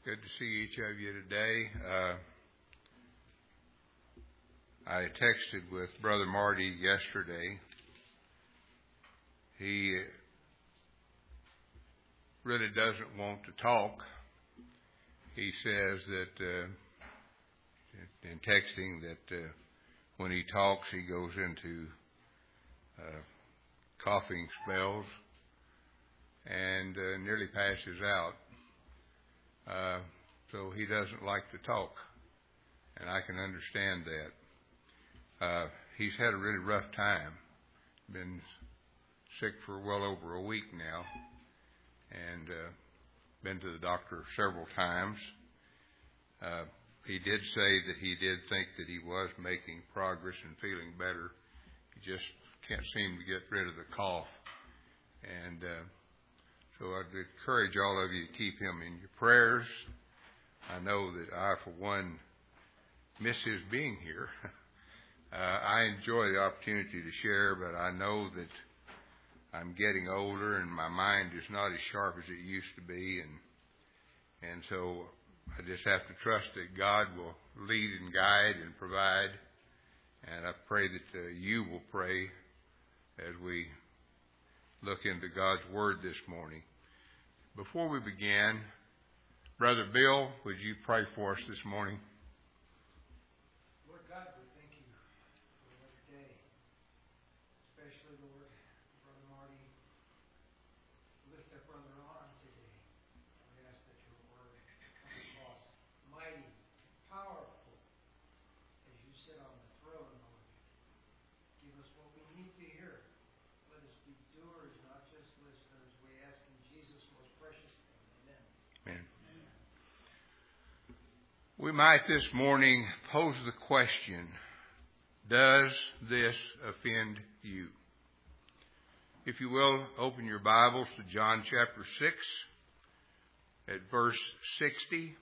Good to see each of you today. I texted with Brother Marty yesterday. He really doesn't want to talk. He says that in texting that when he talks he goes into coughing spells and nearly passes out. So he doesn't like to talk, and I can understand that. He's had a really rough time. Been sick for well over a week now, and been to the doctor several times. He did say that he did think that he was making progress and feeling better. He just can't seem to get rid of the cough. And so I'd encourage all of you to keep him in your prayers. I know that I, for one, miss his being here. I enjoy the opportunity to share, but I know that I'm getting older and my mind is not as sharp as it used to be. And so I just have to trust that God will lead and guide and provide. And I pray that you will pray as we look into God's Word this morning. Before we begin, Brother Bill, would you pray for us this morning? Lord God, we thank you for another day, especially, Lord, Brother Marty. Lift up Brother Ron today. We ask that your word come across mighty, powerful, as you sit on the throne, Lord. Give us what we need to hear. Let us be doers, not just listeners. We ask in Jesus' most precious name. Amen. Amen. We might this morning pose the question, does this offend you? If you will, open your Bibles to John chapter 6 at verse 60.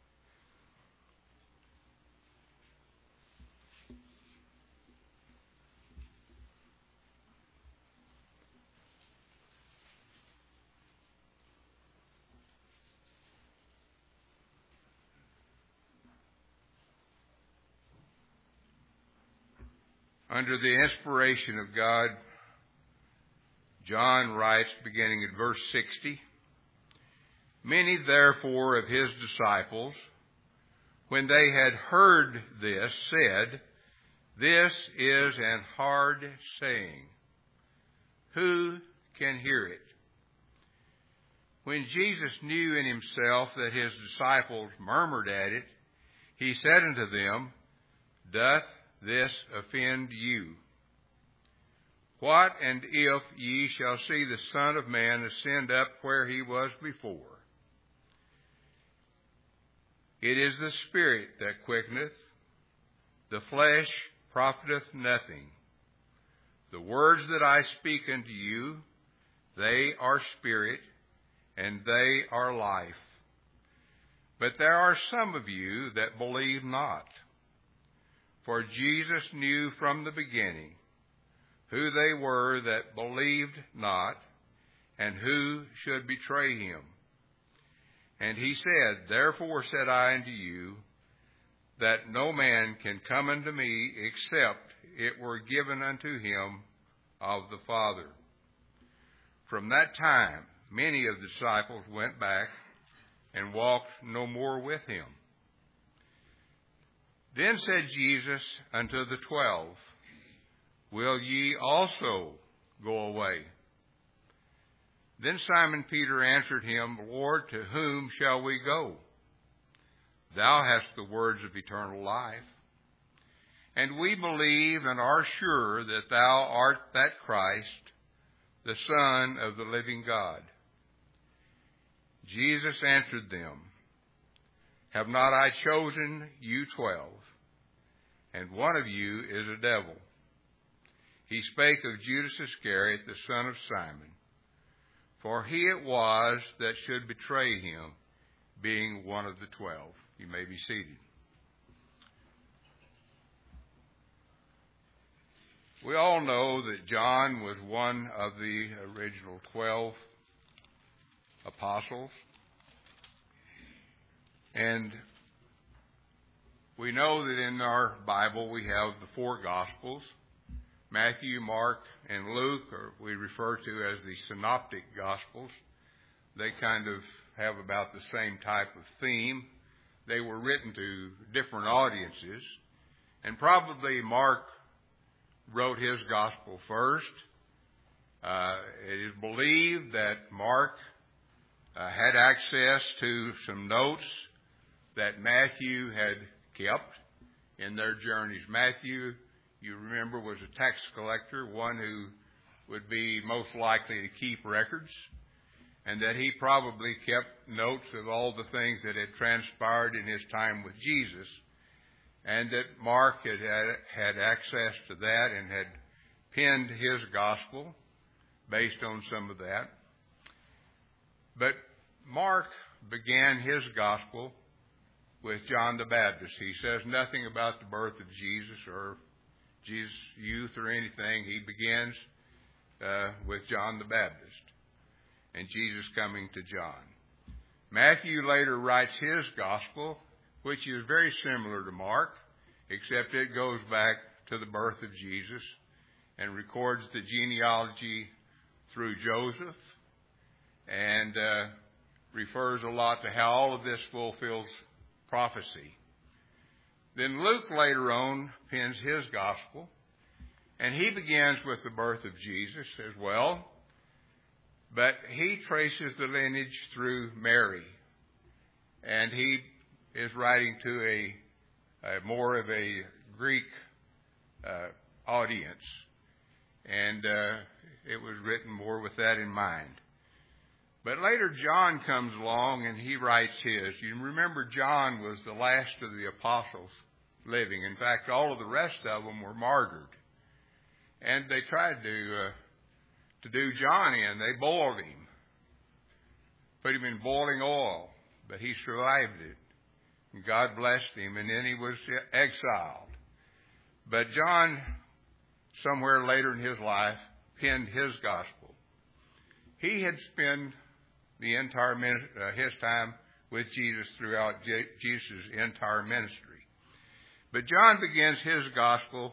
Under the inspiration of God, John writes, beginning at verse 60, "Many therefore of his disciples, when they had heard this, said, 'This is an hard saying. Who can hear it?' When Jesus knew in himself that his disciples murmured at it, he said unto them, 'Doth this offend you? What and if ye shall see the Son of Man ascend up where he was before? It is the Spirit that quickeneth, the flesh profiteth nothing. The words that I speak unto you, they are spirit, and they are life. But there are some of you that believe not. For Jesus knew from the beginning who they were that believed not, and who should betray him. And he said, Therefore said I unto you, that no man can come unto me, except it were given unto him of the Father.' From that time many of the disciples went back, and walked no more with him. Then said Jesus unto the 12, Will ye also go away? Then Simon Peter answered him, Lord, to whom shall we go? Thou hast the words of eternal life. And we believe and are sure that thou art that Christ, the Son of the living God. Jesus answered them, Have not I chosen you 12? And one of you is a devil. He spake of Judas Iscariot, the son of Simon. For he it was that should betray him, being one of the 12. You may be seated. We all know that John was one of the original 12 apostles. And we know that in our Bible we have the four Gospels, Matthew, Mark, and Luke, or we refer to as the Synoptic Gospels. They kind of have about the same type of theme. They were written to different audiences, and probably Mark wrote his Gospel first. It is believed that Mark had access to some notes that Matthew had kept in their journeys. Matthew, you remember, was a tax collector, one who would be most likely to keep records, and that he probably kept notes of all the things that had transpired in his time with Jesus, and that Mark had access to that and had penned his gospel based on some of that. But Mark began his gospel with John the Baptist. He says nothing about the birth of Jesus or Jesus' youth or anything. He begins with John the Baptist and Jesus coming to John. Matthew later writes his gospel, which is very similar to Mark, except it goes back to the birth of Jesus and records the genealogy through Joseph and refers a lot to how all of this fulfills prophecy. Then Luke later on pens his gospel, and he begins with the birth of Jesus as well, but he traces the lineage through Mary, and he is writing to a more of a Greek audience, and it was written more with that in mind. But later John comes along and he writes his. You remember John was the last of the apostles living. In fact, all of the rest of them were martyred. And they tried to do John in. They boiled him, put him in boiling oil, but he survived it. And God blessed him, and then he was exiled. But John, somewhere later in his life, penned his gospel. He had spent the entire his time with Jesus throughout Jesus' entire ministry. But John begins his gospel,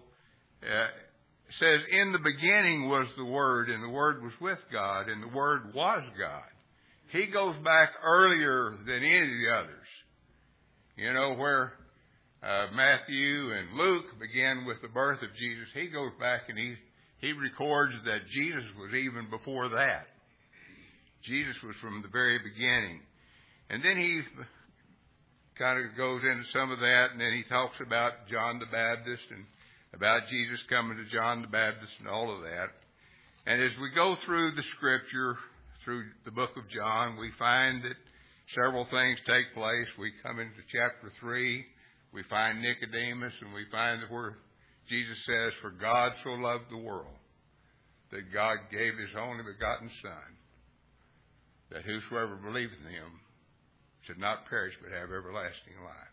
says, "In the beginning was the Word, and the Word was with God, and the Word was God." He goes back earlier than any of the others. You know, where Matthew and Luke began with the birth of Jesus, he goes back and he records that Jesus was even before that. Jesus was from the very beginning. And then he kind of goes into some of that, and then he talks about John the Baptist and about Jesus coming to John the Baptist and all of that. And as we go through the Scripture, through the book of John, we find that several things take place. We come into chapter 3, we find Nicodemus, and we find where Jesus says, "For God so loved the world, that God gave His only begotten Son, that whosoever believeth in Him should not perish but have everlasting life."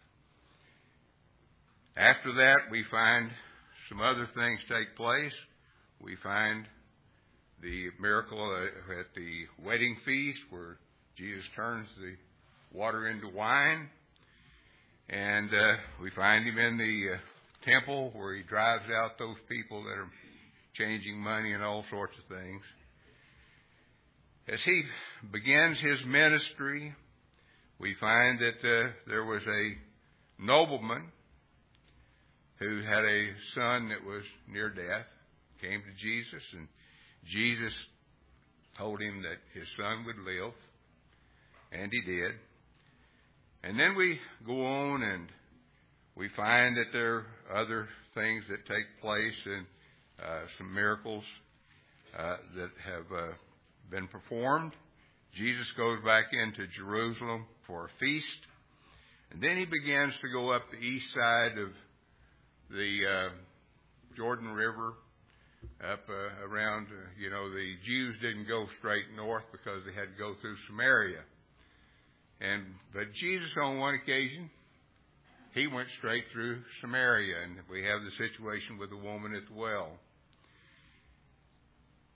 After that, we find some other things take place. We find the miracle at the wedding feast where Jesus turns the water into wine. And we find him in the temple where he drives out those people that are changing money and all sorts of things. As he begins his ministry, we find that there was a nobleman who had a son that was near death, came to Jesus, and Jesus told him that his son would live, and he did. And then we go on and we find that there are other things that take place and some miracles that have been performed. Jesus goes back into Jerusalem for a feast, and then he begins to go up the east side of the Jordan River, up around, the Jews didn't go straight north because they had to go through Samaria. But Jesus, on one occasion, he went straight through Samaria, and we have the situation with the woman at the well.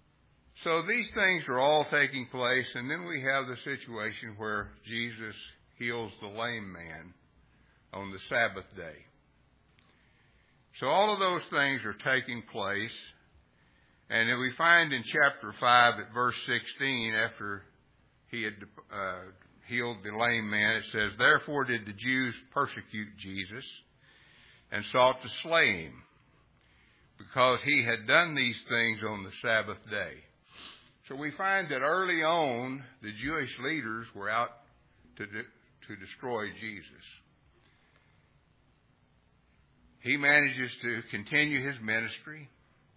So these things are all taking place, and then we have the situation where Jesus heals the lame man on the Sabbath day. So all of those things are taking place. And then we find in chapter 5 at verse 16, after he had healed the lame man, it says, "Therefore did the Jews persecute Jesus and sought to slay him, because he had done these things on the Sabbath day." So we find that early on, the Jewish leaders were out to destroy Jesus. He manages to continue his ministry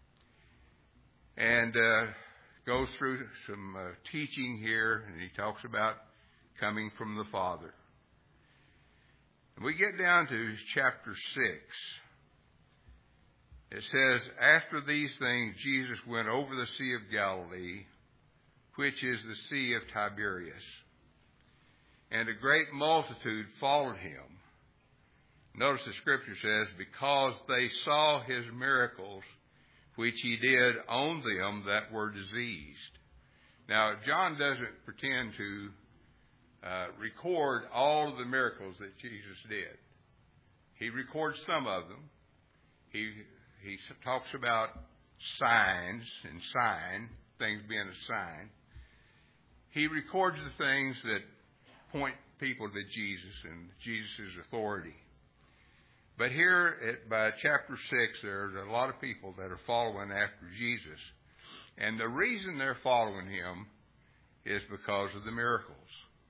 and goes through some teaching here, and he talks about coming from the Father. And we get down to chapter 6. It says, "After these things Jesus went over the Sea of Galilee, which is the Sea of Tiberias. And a great multitude followed him." Notice the scripture says, "because they saw his miracles, which he did on them that were diseased." Now, John doesn't pretend to record all of the miracles that Jesus did. He records some of them. He talks about signs and things being a sign. He records the things that point people to Jesus and Jesus' authority. But here by chapter 6, there's a lot of people that are following after Jesus. And the reason they're following him is because of the miracles.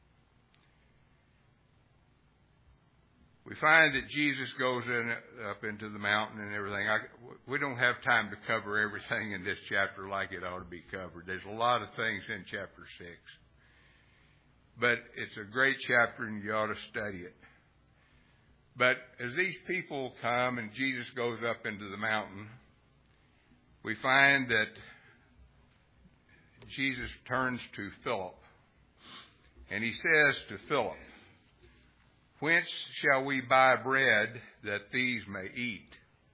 We find that Jesus goes up into the mountain and everything. We don't have time to cover everything in this chapter like it ought to be covered. There's a lot of things in chapter 6. But it's a great chapter and you ought to study it. But as these people come and Jesus goes up into the mountain, we find that Jesus turns to Philip. And he says to Philip, "Whence shall we buy bread that these may eat?"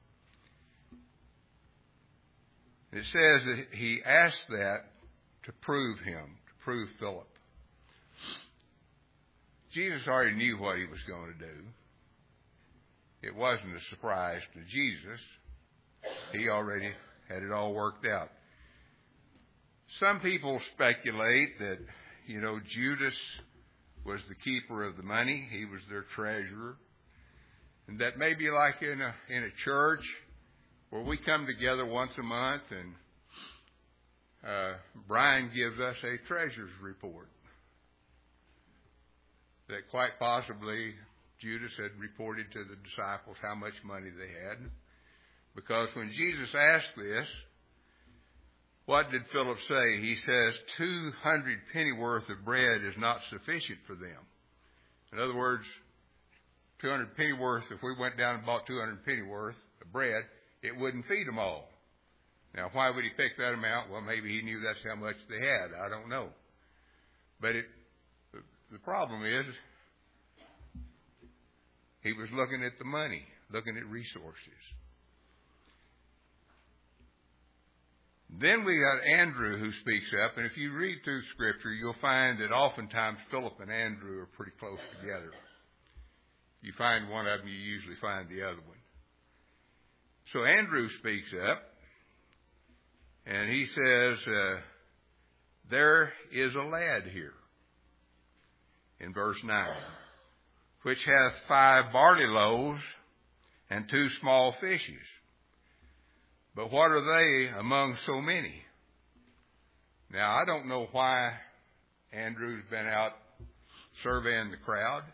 It says that he asked that to prove him, to prove Philip. Jesus already knew what he was going to do. It wasn't a surprise to Jesus. He already had it all worked out. Some people speculate that, Judas was the keeper of the money. He was their treasurer. And that maybe like in a church where we come together once a month and Brian gives us a treasurer's report. That quite possibly Judas had reported to the disciples how much money they had. Because when Jesus asked this, what did Philip say? He says 200 pennyworth of bread is not sufficient for them. In other words, 200 pennyworth, if we went down and bought 200 pennyworth of bread, it wouldn't feed them all. Now, why would he pick that amount? Well, maybe he knew that's how much they had. I don't know. But the problem is, he was looking at the money, looking at resources. Then we got Andrew who speaks up, and if you read through Scripture, you'll find that oftentimes Philip and Andrew are pretty close together. You find one of them, you usually find the other one. So Andrew speaks up, and he says, "There is a lad here," in verse 9, "which hath 5 barley loaves and 2 small fishes. But what are they among so many?" Now, I don't know why Andrew's been out surveying the crowd.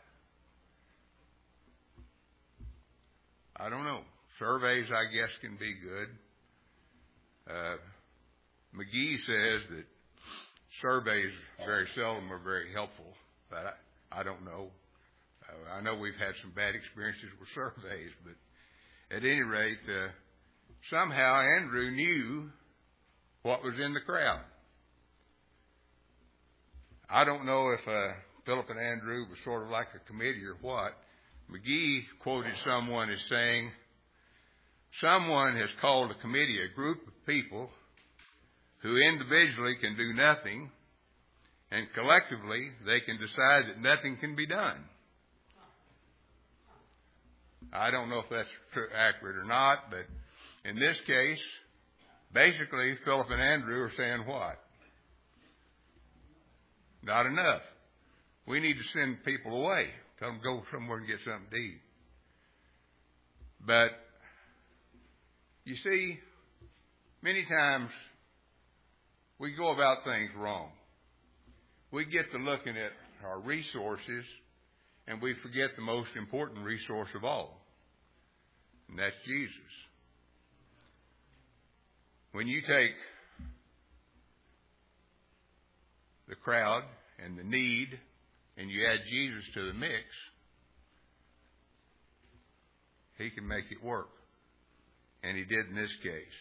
I don't know. Surveys, I guess, can be good. McGee says that surveys very seldom are very helpful, but I don't know. I know we've had some bad experiences with surveys, but at any rate, somehow Andrew knew what was in the crowd. I don't know if Philip and Andrew was sort of like a committee or what. McGee quoted someone as saying, "Someone has called a committee a group of people who individually can do nothing, and collectively they can decide that nothing can be done." I don't know if that's accurate or not, but in this case, basically, Philip and Andrew are saying what? Not enough. We need to send people away. Tell them go somewhere and get something to eat. But, you see, many times we go about things wrong. We get to looking at our resources and we forget the most important resource of all, and that's Jesus. When you take the crowd and the need and you add Jesus to the mix, He can make it work. And He did in this case.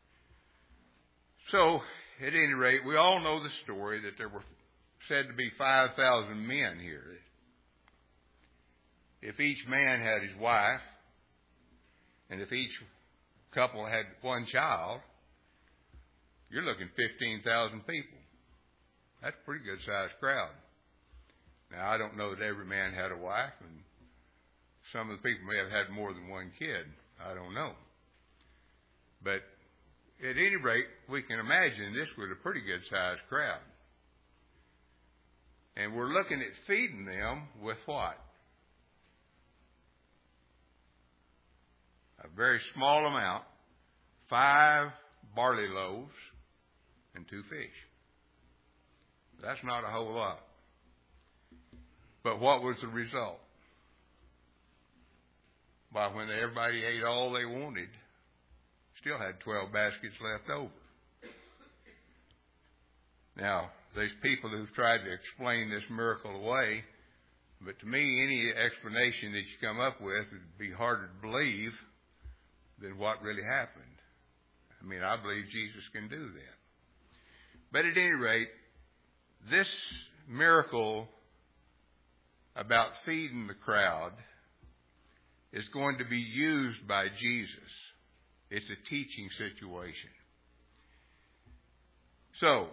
So, at any rate, we all know the story that there were said to be 5,000 men here. If each man had his wife, and if each couple had one child, you're looking 15,000 people. That's a pretty good-sized crowd. Now, I don't know that every man had a wife, and some of the people may have had more than one kid. I don't know. But at any rate, we can imagine this was a pretty good-sized crowd. And we're looking at feeding them with what? A very small amount, 5 barley loaves and 2 fish. That's not a whole lot. But what was the result? Why, when everybody ate all they wanted, still had 12 baskets left over. Now, there's people who've tried to explain this miracle away, but to me, any explanation that you come up with would be harder to believe than what really happened. I mean, I believe Jesus can do that. But at any rate, this miracle about feeding the crowd is going to be used by Jesus. It's a teaching situation. So,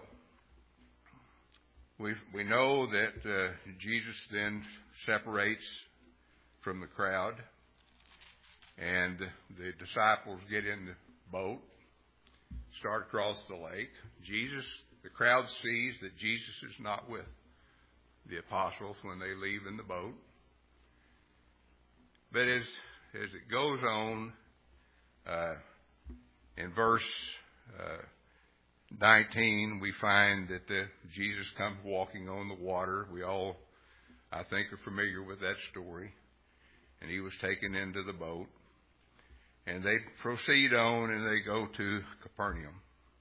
we know that Jesus then separates from the crowd, and the disciples get in the boat, start across the lake. The crowd sees that Jesus is not with the apostles when they leave in the boat. But as it goes on, in verse 19, we find that Jesus comes walking on the water. We all, I think, are familiar with that story. And He was taken into the boat. And they proceed on and they go to Capernaum.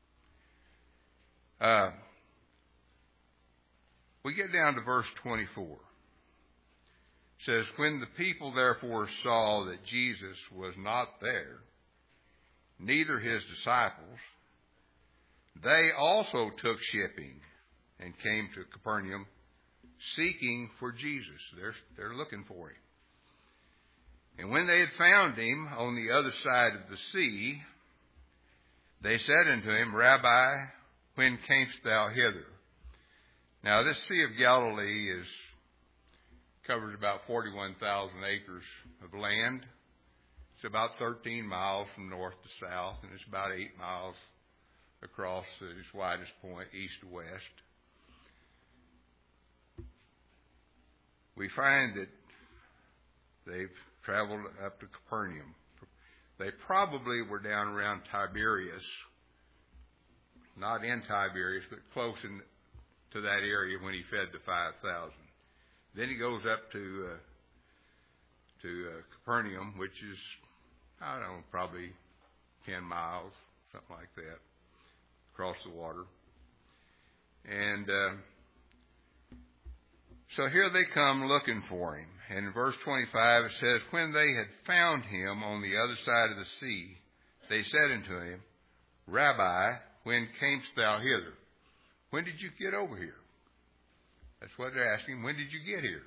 We get down to verse 24. It says, when the people therefore saw that Jesus was not there, neither His disciples, they also took shipping and came to Capernaum, seeking for Jesus. They're looking for Him. And when they had found Him on the other side of the sea, they said unto Him, Rabbi, when camest thou hither? Now this Sea of Galilee covers about 41,000 acres of land. It's about 13 miles from north to south, and it's about 8 miles across its widest point, east to west. We find that they've traveled up to Capernaum. They probably were down around Tiberias, not in Tiberias, but close to that area when He fed the 5,000. Then He goes up to Capernaum, which is, I don't know, probably 10 miles, something like that, across the water. And so here they come looking for Him. And in verse 25 it says, when they had found Him on the other side of the sea, they said unto Him, Rabbi, when camest thou hither? When did you get over here? That's what they're asking. When did you get here?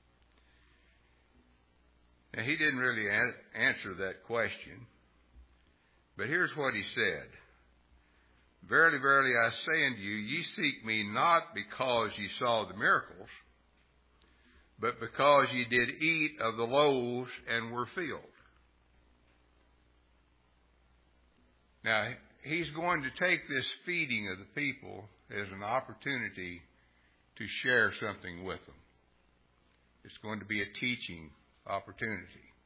Now, He didn't really answer that question. But here's what He said. Verily, verily, I say unto you, ye seek me not because ye saw the miracles, but because ye did eat of the loaves and were filled. Now, he's going to take this feeding of the people as an opportunity to share something with them. It's going to be a teaching opportunity.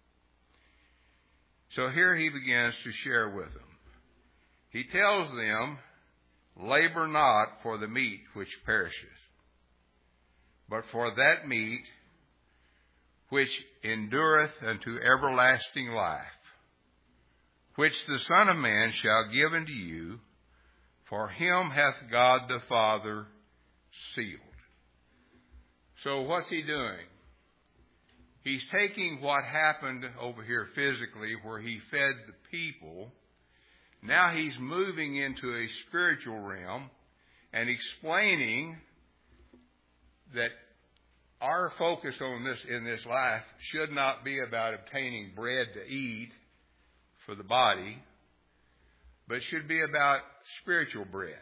So here he begins to share with them. He tells them, labor not for the meat which perishes, but for that meat which endureth unto everlasting life, which the Son of Man shall give unto you, for him hath God the Father sealed. So what's he doing? He's taking what happened over here physically, where he fed the people. Now he's moving into a spiritual realm and explaining that our focus on this in this life should not be about obtaining bread to eat for the body, but should be about spiritual bread,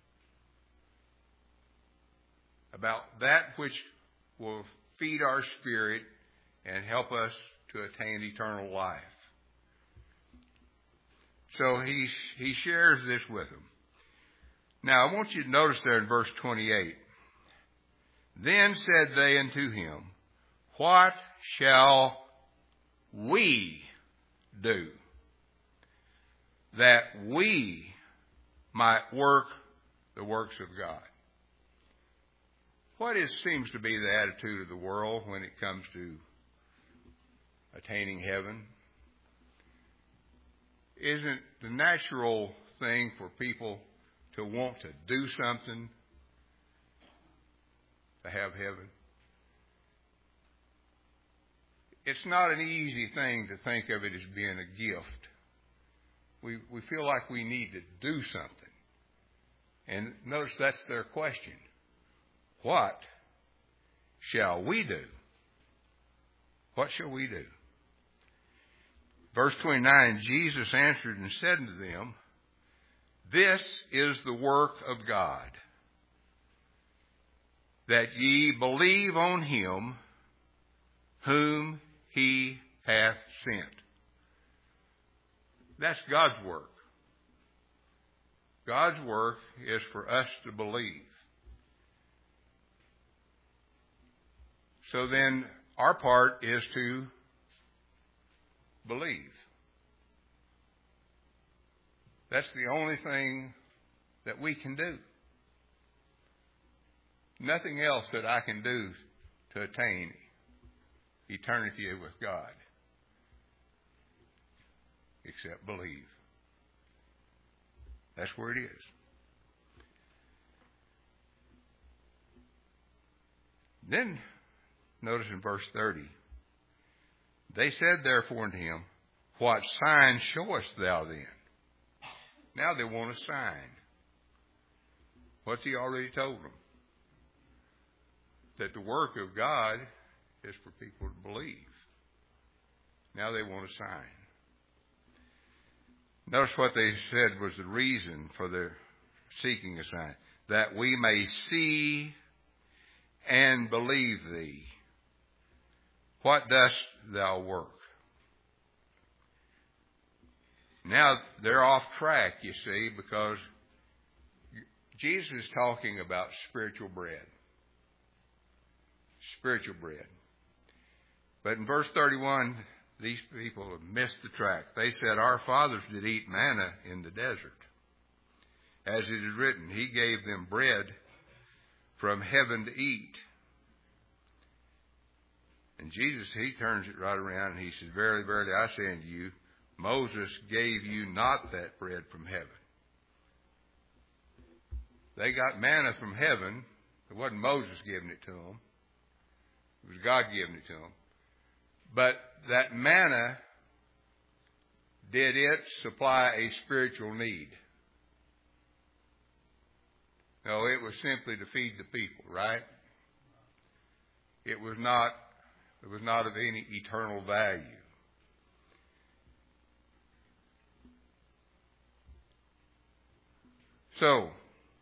about that which will feed our spirit and help us to attain eternal life. So he shares this with them. Now, I want you to notice there in verse 28. Then said they unto him, what shall we do that we might work the works of God? What seems to be the attitude of the world when it comes to attaining heaven? Isn't the natural thing for people to want to do something to have heaven? It's not an easy thing to think of it as being a gift. We feel like we need to do something. And notice that's their question. What shall we do? What shall we do? Verse 29, Jesus answered and said unto them, this is the work of God, that ye believe on him whom he hath sent. That's God's work. God's work is for us to believe. So then our part is to believe. That's the only thing that we can do. Nothing else that I can do to attain eternity with God except believe. That's where it is. Then, notice in verse 30, they said therefore unto him, what sign showest thou then? Now they want a sign. What's he already told them? That the work of God is for people to believe. Now they want a sign. Notice what they said was the reason for their seeking a sign. That we may see and believe thee. What dost thou work? Now they're off track, you see, because Jesus is talking about spiritual bread. Spiritual bread. But in verse 31, these people have missed the track. They said, our fathers did eat manna in the desert. As it is written, he gave them bread from heaven to eat. And Jesus, he turns it right around and he says, verily, verily, I say unto you, Moses gave you not that bread from heaven. They got manna from heaven. It wasn't Moses giving it to them. It was God giving it to them. But that manna, did it supply a spiritual need? No, it was simply to feed the people, right? It was not of any eternal value. So,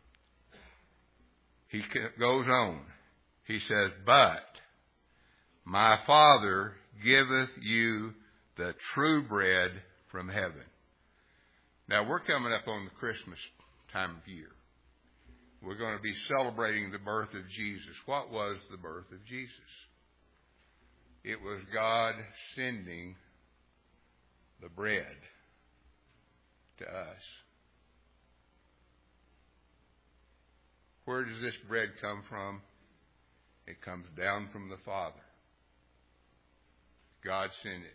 he goes on. He says, but my Father giveth you the true bread from heaven. Now, we're coming up on the Christmas time of year. We're going to be celebrating the birth of Jesus. What was the birth of Jesus? It was God sending the bread to us. Where does this bread come from? It comes down from the Father. God sent it.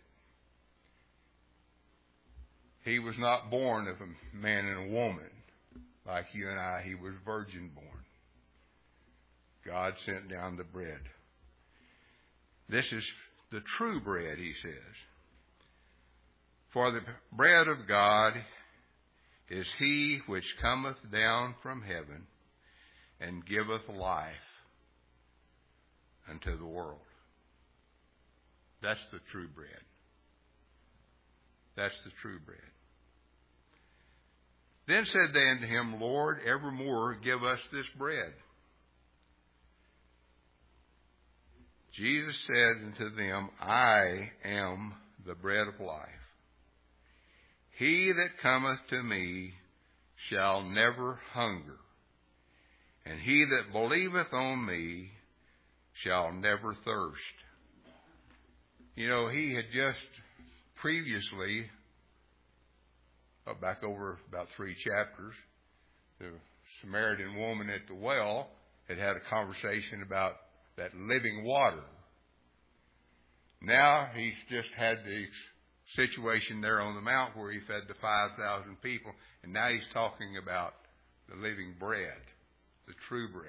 He was not born of a man and a woman like you and I. He was virgin born. God sent down the bread. This is the true bread, he says. For the bread of God is he which cometh down from heaven and giveth life unto the world. That's the true bread. That's the true bread. Then said they unto him, Lord, evermore give us this bread. Jesus said unto them, I am the bread of life. He that cometh to me shall never hunger, and he that believeth on me shall never thirst. You know, he had just previously, back over about 3 chapters, the Samaritan woman at the well had had a conversation about that living water. Now he's just had the situation there on the mount where he fed the 5,000 people, and now he's talking about the living bread, the true bread.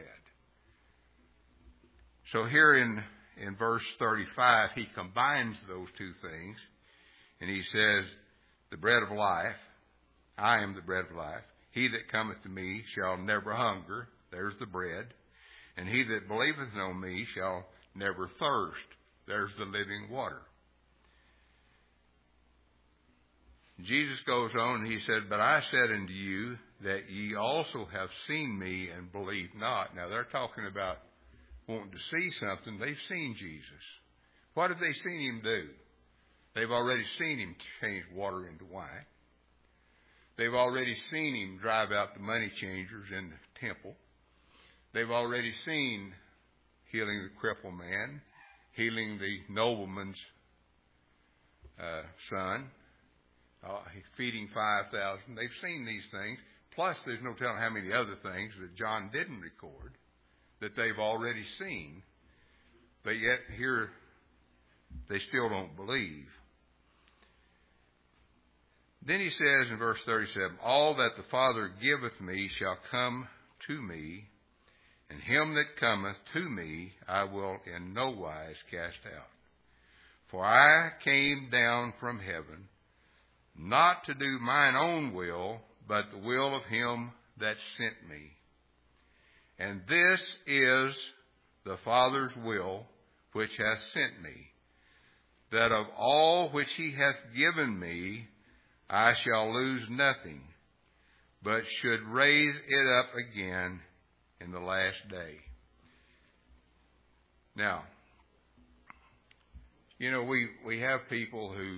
So here in verse 35, he combines those two things, and he says, the bread of life, I am the bread of life. He that cometh to me shall never hunger. There's the bread. And he that believeth on me shall never thirst. There's the living water. Jesus goes on and he said, but I said unto you that ye also have seen me and believe not. Now they're talking about wanting to see something. They've seen Jesus. What have they seen him do? They've already seen him change water into wine. They've already seen him drive out the money changers in the temple. They've already seen healing the crippled man, healing the nobleman's son, feeding 5,000. They've seen these things. Plus, there's no telling how many other things that John didn't record that they've already seen. But yet here they still don't believe. Then he says in verse 37, all that the Father giveth me shall come to me, and him that cometh to me I will in no wise cast out. For I came down from heaven, not to do mine own will, but the will of him that sent me. And this is the Father's will which hath sent me, that of all which he hath given me I shall lose nothing, but should raise it up again in the last day. Now, you know, we have people who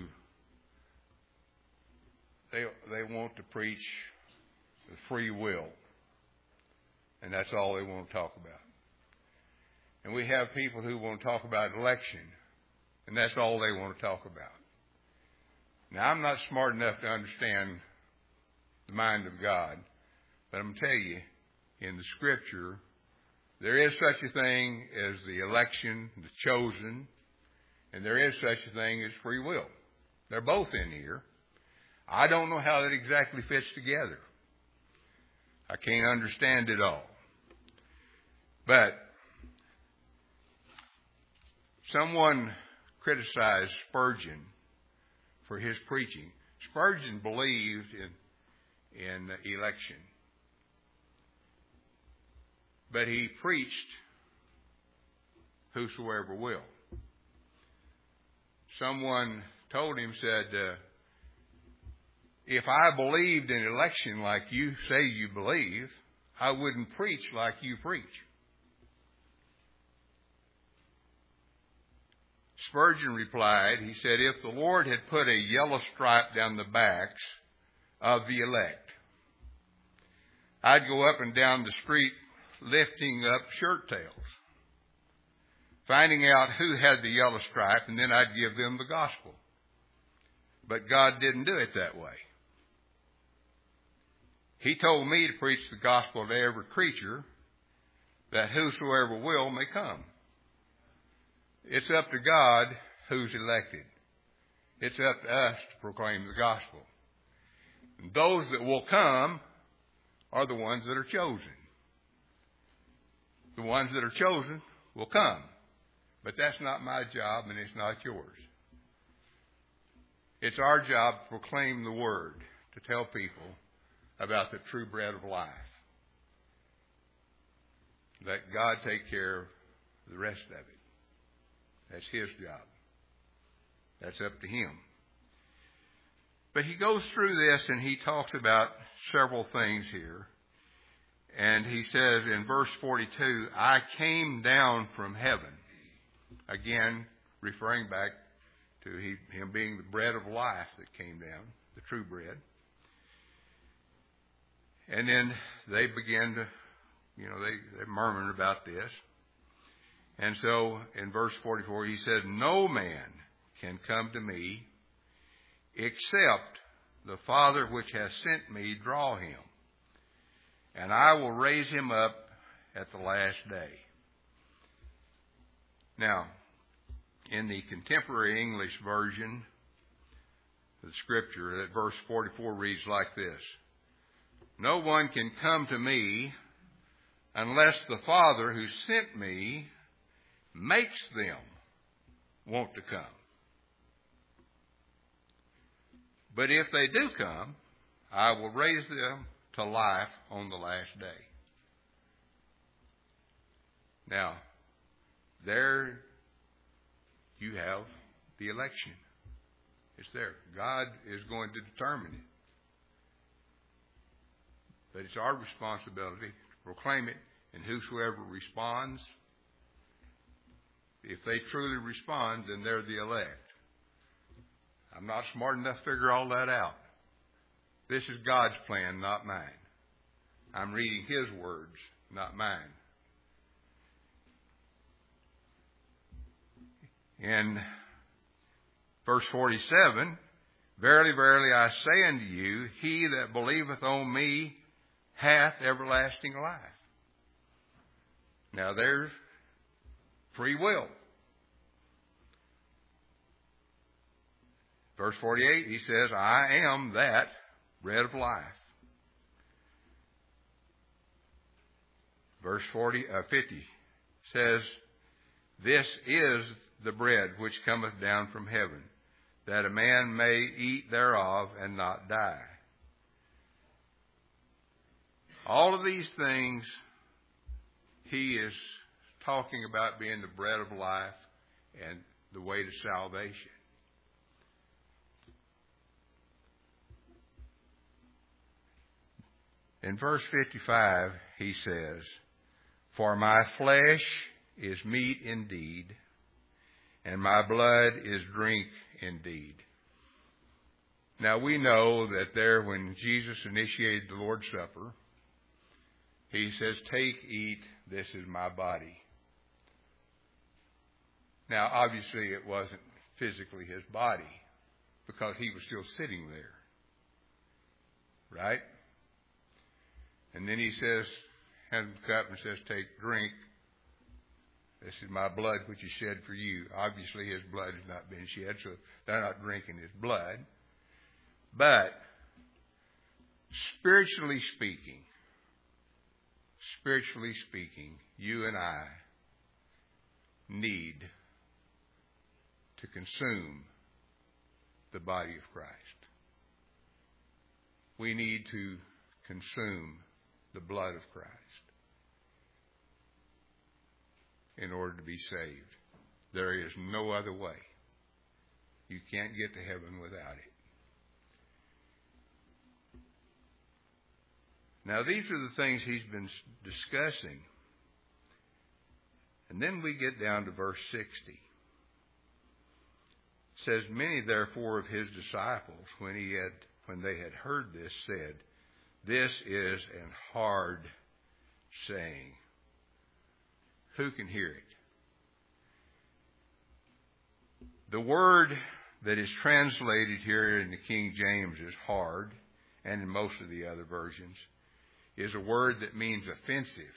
they want to preach the free will, and that's all they want to talk about. And we have people who want to talk about election, and that's all they want to talk about. Now, I'm not smart enough to understand the mind of God, but I'm going to tell you, in the Scripture, there is such a thing as the election, the chosen, and there is such a thing as free will. They're both in here. I don't know how that exactly fits together. I can't understand it all. But someone criticized Spurgeon for his preaching. Spurgeon believed in election. But he preached whosoever will. Someone told him, said, if I believed in election like you say you believe, I wouldn't preach like you preach. Spurgeon replied, he said, if the Lord had put a yellow stripe down the backs of the elect. I'd go up and down the street lifting up shirt tails, finding out who had the yellow stripe, and then I'd give them the gospel. But God didn't do it that way. He told me to preach the gospel to every creature, that whosoever will may come. It's up to God who's elected. It's up to us to proclaim the gospel. And those that will come are the ones that are chosen. The ones that are chosen will come. But that's not my job, and it's not yours. It's our job to proclaim the word, to tell people about the true bread of life. Let God take care of the rest of it. That's His job. That's up to Him. But he goes through this and he talks about several things here. And he says in verse 42, I came down from heaven. Again, referring back to him being the bread of life that came down, the true bread. And then they begin to, they're murmuring about this. And so in verse 44, he said, no man can come to me except the Father which has sent me draw him. And I will raise him up at the last day. Now, in the contemporary English version of the Scripture, that verse 44 reads like this. No one can come to me unless the Father who sent me makes them want to come. But if they do come, I will raise them to life on the last day. Now, there you have the election. It's there. God is going to determine it. But it's our responsibility to proclaim it, and whosoever responds, if they truly respond, then they're the elect. I'm not smart enough to figure all that out. This is God's plan, not mine. I'm reading His words, not mine. In verse 47, verily, verily, I say unto you, he that believeth on me hath everlasting life. Now there's free will. Verse 48, he says, I am that bread of life. Verse 50 says, this is the bread which cometh down from heaven, that a man may eat thereof and not die. All of these things, he is talking about being the bread of life and the way to salvation. In verse 55, he says, for my flesh is meat indeed, and my blood is drink indeed. Now we know that there, when Jesus initiated the Lord's Supper, he says, take, eat, this is my body. Now, obviously, it wasn't physically his body, because he was still sitting there. Right? And then he says, hands the cup and says, take, drink. This is my blood which is shed for you. Obviously, his blood has not been shed, so they're not drinking his blood. But, spiritually speaking, you and I need to consume the body of Christ. We need to consume the blood of Christ in order to be saved. There is no other way. You can't get to heaven without it. Now, these are the things he's been discussing. And then we get down to verse 60. It says, many therefore of his disciples, when he had when they had heard this, said, "This is an hard saying. Who can hear it?" The word that is translated here in the King James as hard, and in most of the other versions, is a word that means offensive.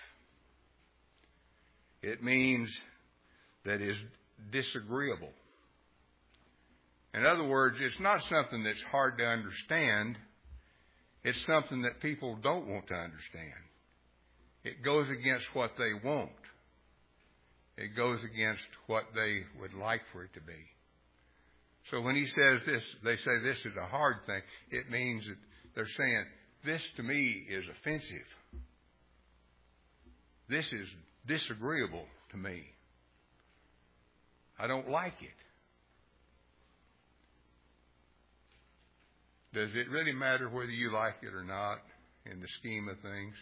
It means that is disagreeable. In other words, it's not something that's hard to understand. It's something that people don't want to understand. It goes against what they want. It goes against what they would like for it to be. So when he says this, they say this is a hard thing, it means that they're saying, this to me is offensive. This is disagreeable to me. I don't like it. Does it really matter whether you like it or not in the scheme of things?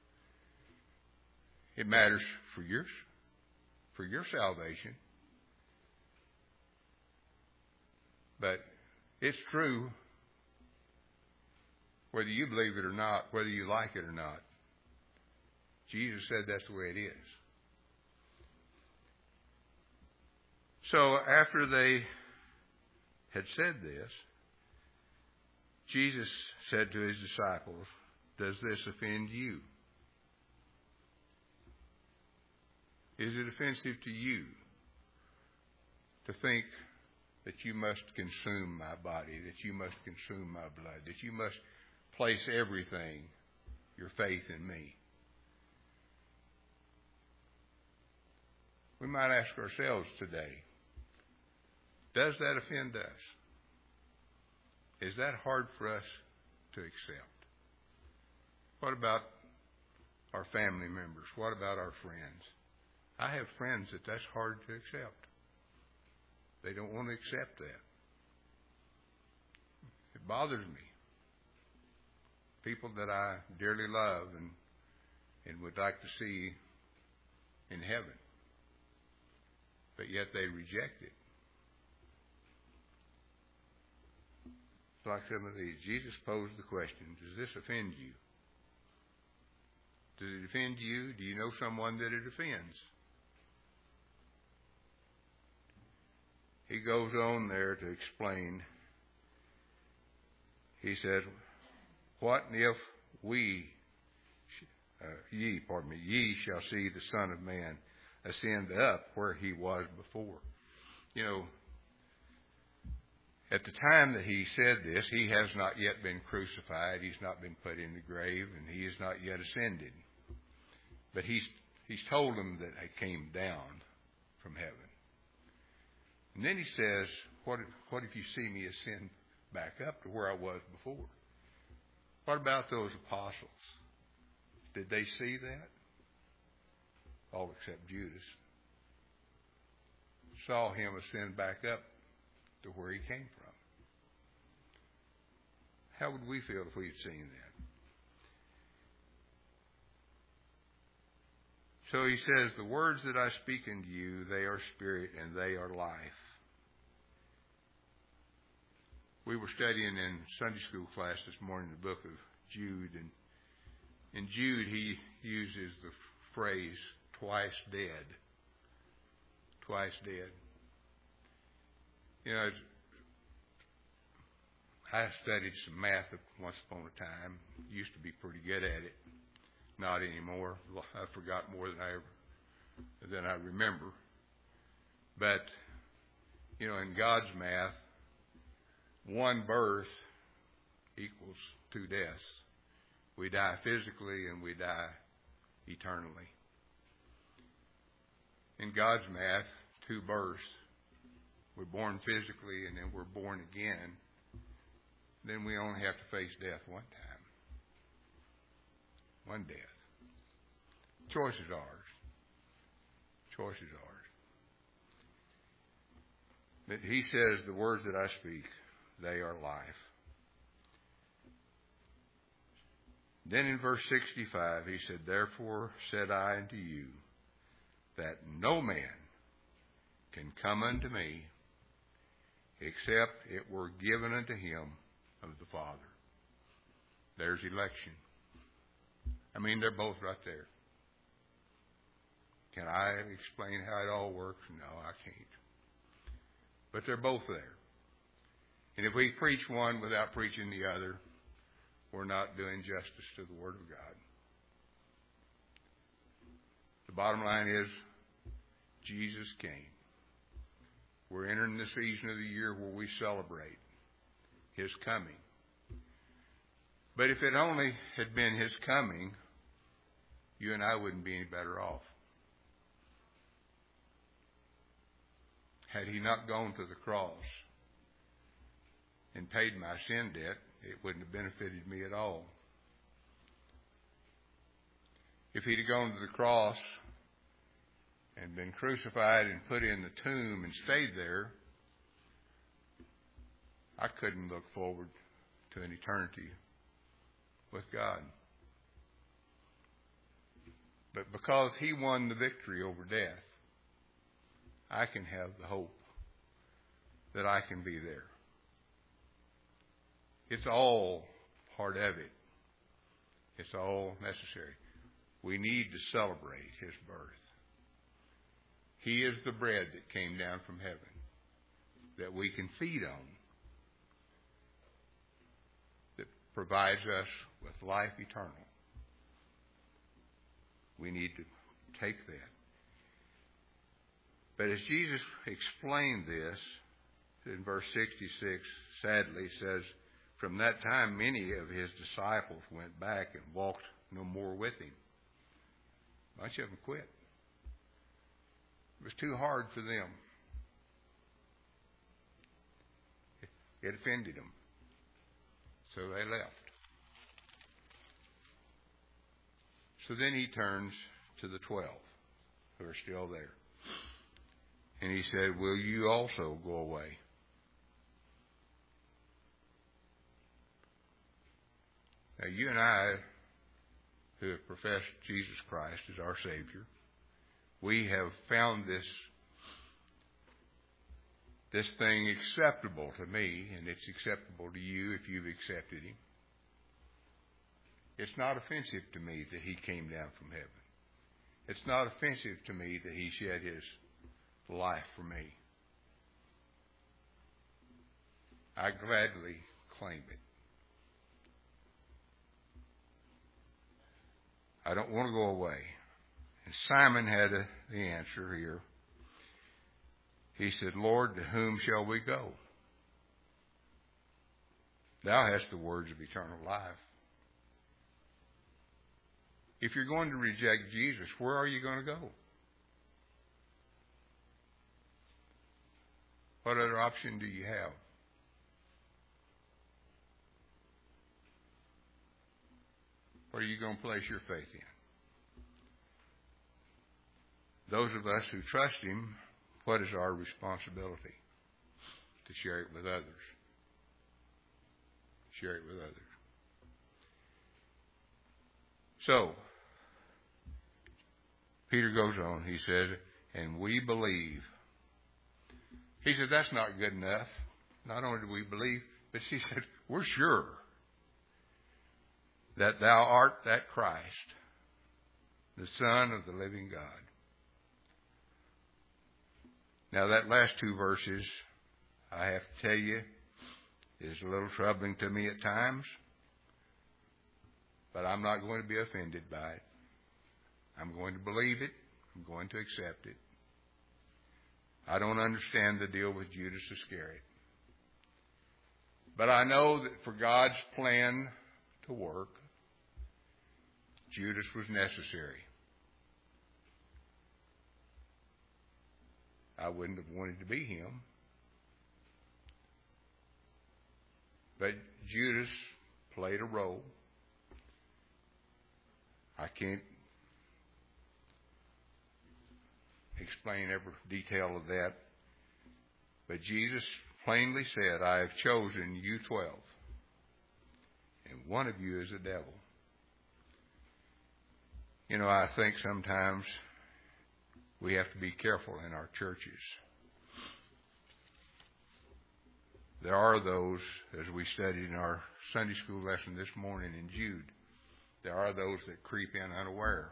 It matters for your salvation. But it's true whether you believe it or not, whether you like it or not. Jesus said that's the way it is. So after they had said this, Jesus said to his disciples, "Does this offend you? Is it offensive to you to think that you must consume my body, that you must consume my blood, that you must place everything, your faith in me?" We might ask ourselves today, does that offend us? Is that hard for us to accept? What about our family members? What about our friends? I have friends that's hard to accept. They don't want to accept that. It bothers me. People that I dearly love and would like to see in heaven, but yet they reject it. Like some of these, Jesus posed the question, does this offend you? Does it offend you? Do you know someone that it offends? He goes on there to explain. He said, "What if ye shall see the Son of Man ascend up where he was before?" You know, at the time that he said this, he has not yet been crucified. He's not been put in the grave, and he has not yet ascended. But he's told them that I came down from heaven. And then he says, what if you see me ascend back up to where I was before? What about those apostles? Did they see that? All except Judas saw him ascend back up to where he came from. How would we feel if we had seen that? So he says, "The words that I speak unto you, they are spirit and they are life." We were studying in Sunday school class this morning the book of Jude, and in Jude he uses the phrase twice dead. Twice dead. You know, I studied some math once upon a time. Used to be pretty good at it. Not anymore. I forgot more than I remember. But, you know, in God's math, one birth equals two deaths. We die physically and we die eternally. In God's math, two births. We're born physically and then we're born again. Then we only have to face death one time. One death. Choice is ours. Choice is ours. But he says, "The words that I speak, they are life." Then in verse 65, he said, "Therefore said I unto you, that no man can come unto me, except it were given unto him of the Father." There's election. I mean, they're both right there. Can I explain how it all works? No, I can't. But they're both there. And if we preach one without preaching the other, we're not doing justice to the Word of God. The bottom line is, Jesus came. We're entering the season of the year where we celebrate His coming. But if it only had been His coming, you and I wouldn't be any better off. Had He not gone to the cross and paid my sin debt, it wouldn't have benefited me at all. If He'd have gone to the cross and been crucified and put in the tomb and stayed there, I couldn't look forward to an eternity with God. But because He won the victory over death, I can have the hope that I can be there. It's all part of it. It's all necessary. We need to celebrate His birth. He is the bread that came down from heaven that we can feed on, that provides us with life eternal. We need to take that. But as Jesus explained this, in verse 66, sadly says, from that time many of His disciples went back and walked no more with Him. A bunch of them quit. It was too hard for them. It offended them. So they left. So then He turns to the 12 who are still there. And He said, will you also go away? Now, you and I, who have professed Jesus Christ as our Savior, we have found this thing acceptable to me, and it's acceptable to you if you've accepted Him. It's not offensive to me that He came down from heaven. It's not offensive to me that He shed His life for me. I gladly claim it. I don't want to go away. And Simon had the answer here. He said, Lord, to whom shall we go? Thou hast the words of eternal life. If you're going to reject Jesus, where are you going to go? What other option do you have? What are you going to place your faith in? Those of us who trust Him, what is our responsibility? To share it with others. Share it with others. So, Peter goes on. He said, and we believe. He said, that's not good enough. Not only do we believe, but he said, we're sure that thou art that Christ, the Son of the living God. Now that last two verses, I have to tell you, is a little troubling to me at times, but I'm not going to be offended by it. I'm going to believe it. I'm going to accept it. I don't understand the deal with Judas Iscariot. But I know that for God's plan to work, Judas was necessary. I wouldn't have wanted to be him. But Judas played a role. I can't explain every detail of that. But Jesus plainly said, I have chosen you 12. And one of you is a devil. You know, I think sometimes we have to be careful in our churches. there are those, as we studied in our Sunday school lesson this morning in Jude, there are those that creep in unaware.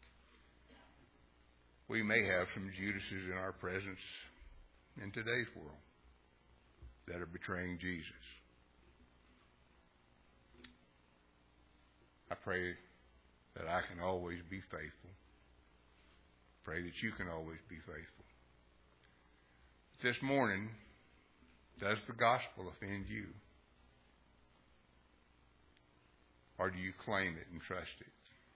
We may have some Judases in our presence in today's world that are betraying Jesus. I pray that I can always be faithful. Pray that you can always be faithful. This morning, does the gospel offend you? Or do you claim it and trust it?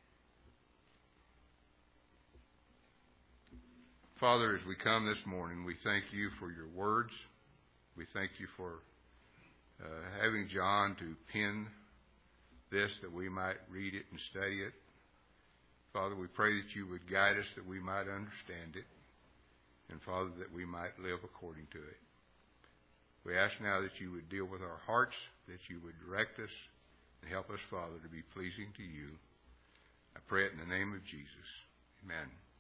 Father, as we come this morning, we thank you for your words. We thank you for having John to pen this, that we might read it and study it. Father, we pray that you would guide us, that we might understand it, and Father, that we might live according to it. We ask now that you would deal with our hearts, that you would direct us, and help us, Father, to be pleasing to you. I pray it in the name of Jesus. Amen.